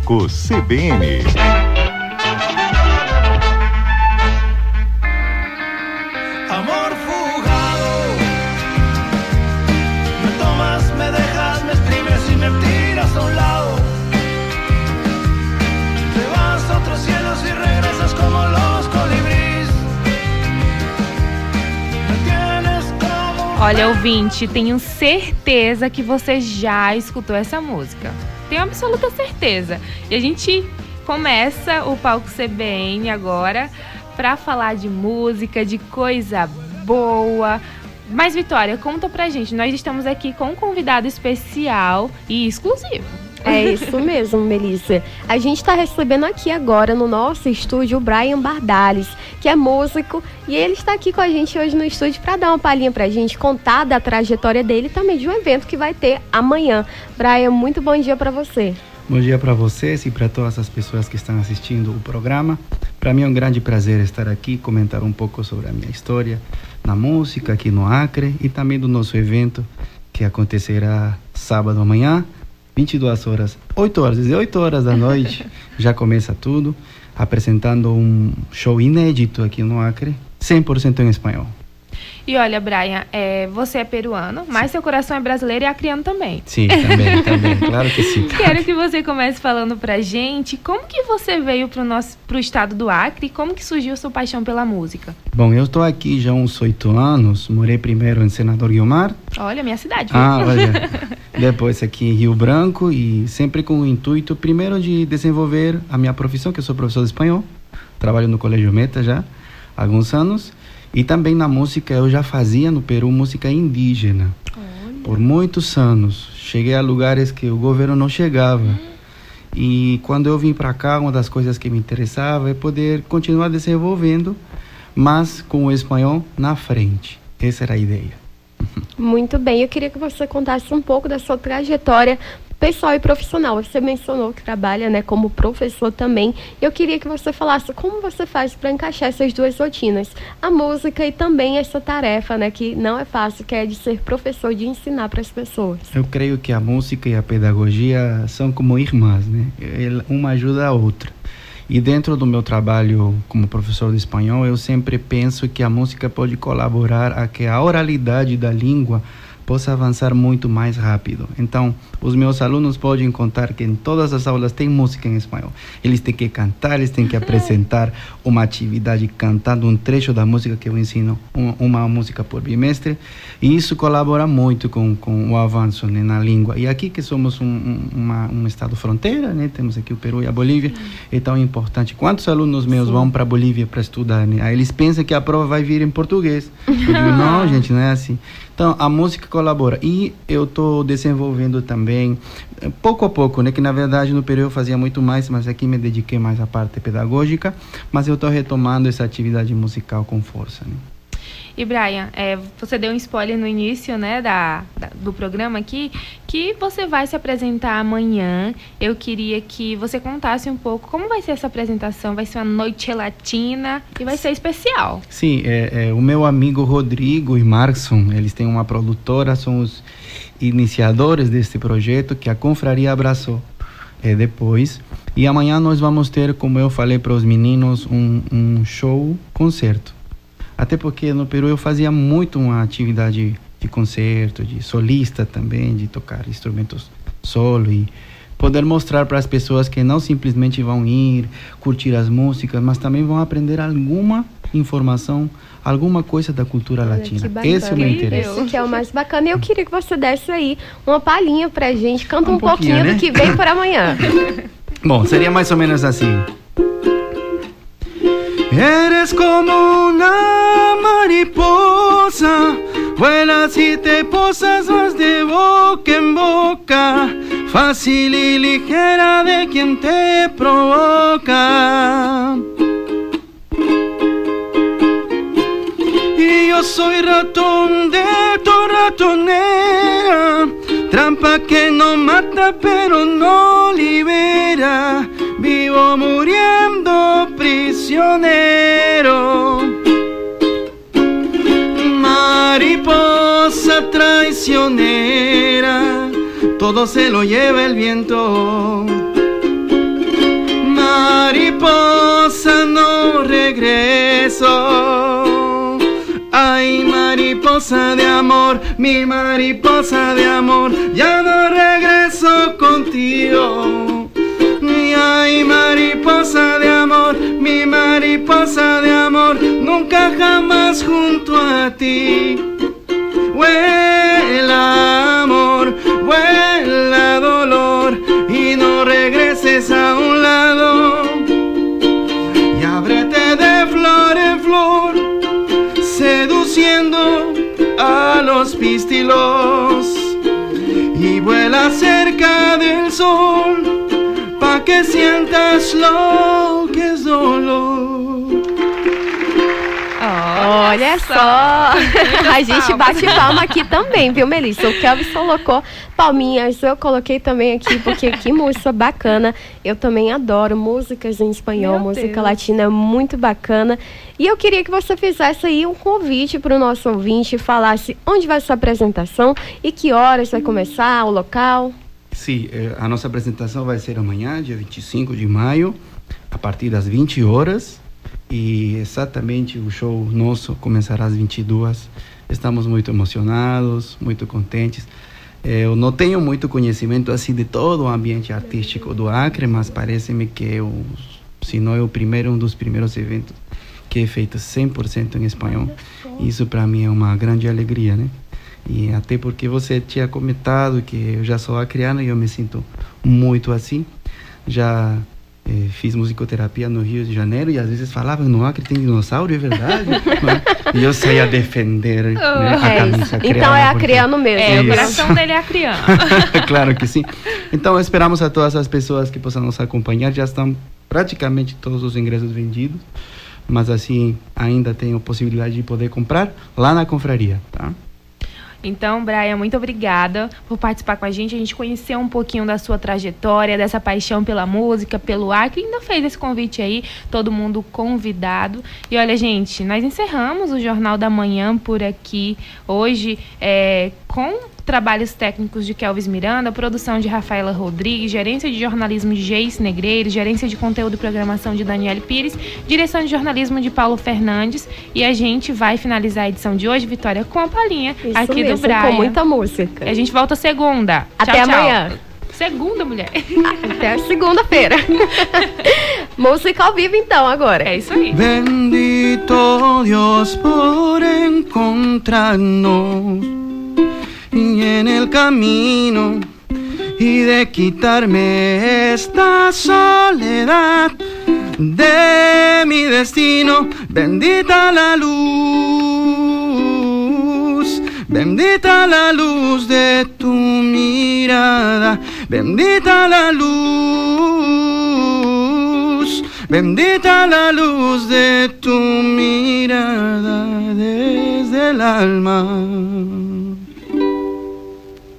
Palco CBN. Amor fugado, me tomas, me dejas, me exprimes y me tiras a un lado. Te vas a otros cielos y regresas como los colibríes. Me tienes como... Olha, ouvinte, tenho certeza que você já escutou essa música. Tenho absoluta certeza. E a gente começa o Palco CBN agora para falar de música, de coisa boa. Mas, Vitória, conta pra gente. Nós estamos aqui com um convidado especial e exclusivo. É isso mesmo, Melissa. A gente está recebendo aqui agora no nosso estúdio o Brian Bardales, que é músico, e ele está aqui com a gente hoje no estúdio para dar uma palhinha pra gente, contar da trajetória dele e também de um evento que vai ter amanhã. Brian, muito bom dia para você. Bom dia para vocês e para todas as pessoas que estão assistindo o programa. Para mim é um grande prazer estar aqui, comentar um pouco sobre a minha história na música aqui no Acre e também do nosso evento que acontecerá sábado amanhã, 22 horas, 8 horas, 18 horas da noite, já começa tudo, apresentando um show inédito aqui no Acre, 100% em espanhol. E olha, Brian, você é peruano, mas seu coração é brasileiro e acreano também. Sim, também, claro que sim. Quero que você comece falando pra gente como que você veio pro estado do Acre e como que surgiu sua paixão pela música. Bom, eu estou aqui já há uns 8 anos, morei primeiro em Senador Guiomar. Olha, minha cidade. Olha. Depois aqui em Rio Branco e sempre com o intuito, primeiro, de desenvolver a minha profissão, que eu sou professor de espanhol. Trabalho no Colégio Meta já há alguns anos. E também na música, eu já fazia no Peru música indígena. Olha. Por muitos anos. Cheguei a lugares que o governo não chegava. E quando eu vim para cá, uma das coisas que me interessava é poder continuar desenvolvendo, mas com o espanhol na frente. Essa era a ideia. Muito bem, eu queria que você contasse um pouco da sua trajetória pessoal e profissional. Você mencionou que trabalha, né, como professor também. Eu queria que você falasse como você faz para encaixar essas duas rotinas, a música e também essa tarefa, né, que não é fácil, que é de ser professor, de ensinar para as pessoas. Eu creio que a música e a pedagogia são como irmãs, né? Uma ajuda a outra. E dentro do meu trabalho como professor de espanhol, eu sempre penso que a música pode colaborar a que a oralidade da língua possa avançar muito mais rápido. Então, os meus alunos podem contar que em todas as aulas tem música em espanhol. Eles têm que cantar, eles têm que apresentar uma atividade cantando um trecho da música que eu ensino, uma música por bimestre, e isso colabora muito com o avanço, né, na língua. E aqui que somos um estado fronteira, né, temos aqui o Peru e a Bolívia, é tão importante. Quantos alunos meus vão para a Bolívia para estudar, né? Aí eles pensam que a prova vai vir em português. Eu digo, não, gente, não é assim. Então, a música colabora. E eu estou desenvolvendo também, pouco a pouco, né? Que na verdade no Peru eu fazia muito mais, mas aqui me dediquei mais à parte pedagógica. Mas eu estou retomando essa atividade musical com força, né? E Brian, você deu um spoiler no início, né, do programa aqui, que você vai se apresentar amanhã. Eu queria que você contasse um pouco como vai ser essa apresentação. Vai ser uma noite latina e vai ser especial. Sim, o meu amigo Rodrigo e Markson, eles têm uma produtora, são os iniciadores deste projeto que a Confraria abraçou depois. E amanhã nós vamos ter, como eu falei para os meninos, um show-concerto. Até porque no Peru eu fazia muito uma atividade de concerto, de solista também, de tocar instrumentos solo e poder mostrar para as pessoas que não simplesmente vão ir, curtir as músicas, mas também vão aprender alguma informação, alguma coisa da cultura latina. Esse é o meu interesse. Isso que é o mais bacana. E eu queria que você desse aí uma palhinha pra gente, canta um pouquinho, né, do que vem para amanhã. Bom, seria mais ou menos assim. Eres como una mariposa, vuelas y te posas, vas de boca en boca, fácil y ligera de quien te provoca. Y yo soy ratón de tu ratonera, trampa que no mata pero no libera, vivo muriendo prisionero. Mariposa traicionera, todo se lo lleva el viento. mariposa, no regreso. Ay, mariposa de amor, mi mariposa de amor, ya no regreso contigo. Ay, mariposa de amor, mi mariposa de amor, nunca jamás junto a ti. Vuela amor, vuela dolor, y no regreses a un lado. Y ábrete de flor en flor, seduciendo a los pistilos. Y vuela cerca del sol, pa' que sientas lo que es dolor. Olha só, a gente bate palma aqui também, viu, Melissa? O Kelvis colocou palminhas, eu coloquei também aqui, porque que música bacana. Eu também adoro músicas em espanhol, música latina é muito bacana. E eu queria que você fizesse aí um convite para o nosso ouvinte, falasse onde vai sua apresentação e que horas vai começar, o local. Sim, a nossa apresentação vai ser amanhã, dia 25 de maio, a partir das 20 horas. E exatamente o show nosso começará às 22. Estamos muito emocionados, muito contentes. Eu não tenho muito conhecimento assim de todo o ambiente artístico do Acre, mas parece-me que se não é o primeiro, um dos primeiros eventos que é feito 100% em espanhol. Isso para mim é uma grande alegria, né? E até porque você tinha comentado que eu já sou acreano e eu me sinto muito assim. Já fiz musicoterapia no Rio de Janeiro e às vezes falavam, no Acre tem dinossauro, é verdade? E eu saía a defender, né, a camisa acreana. Então é acreano mesmo. O coração dele é acreano. Claro que sim. Então esperamos a todas as pessoas que possam nos acompanhar. Já estão praticamente todos os ingressos vendidos, mas assim ainda tenho possibilidade de poder comprar lá na confraria, tá? Então, Brian, muito obrigada por participar com a gente conheceu um pouquinho da sua trajetória, dessa paixão pela música, pelo Acre, ainda fez esse convite aí, todo mundo convidado. E olha, gente, nós encerramos o Jornal da Manhã por aqui, hoje, com trabalhos técnicos de Kelvis Miranda, produção de Rafaela Rodrigues, gerência de jornalismo de Geice Negreiro, gerência de conteúdo e programação de Daniele Pires, direção de jornalismo de Paulo Fernandes, e a gente vai finalizar a edição de hoje, Vitória, com a palhinha aqui mesmo, do Brian. Com muita música. E a gente volta segunda. Até amanhã. Segunda, mulher. Até segunda-feira. Música ao vivo, então, agora. É isso aí. Bendito Dios por encontrarnos y en el camino y de quitarme esta soledad de mi destino. Bendita la luz de tu mirada, bendita la luz de tu mirada desde el alma.